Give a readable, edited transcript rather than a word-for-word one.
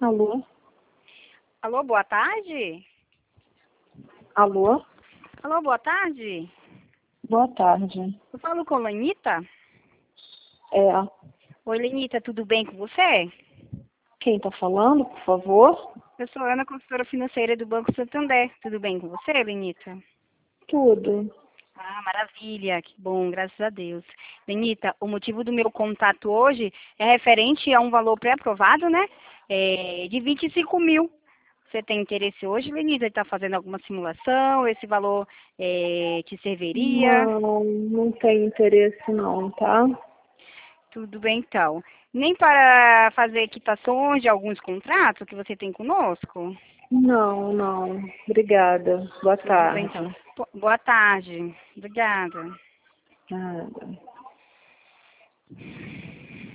Alô? Alô, boa tarde? Alô? Alô, boa tarde? Boa tarde. Eu falo com Lenita? É, Oi, Lenita, tudo bem com você? quem tá falando, por favor? Eu sou Ana, consultora financeira do Banco Santander. Tudo bem com você, Lenita? Tudo. Ah, maravilha, que bom, graças a Deus. Lenita, o motivo do meu contato hoje é referente a um valor pré-aprovado, né? De 25 mil. Você tem interesse hoje, Lenita, de estar fazendo alguma simulação? Esse valor te serviria? Não tem interesse não, tá? Tudo bem, então. Nem para fazer quitações de alguns contratos que você tem conosco? Não. Obrigada. Boa Tudo bem, tarde. então. Boa tarde. Obrigada. Nada.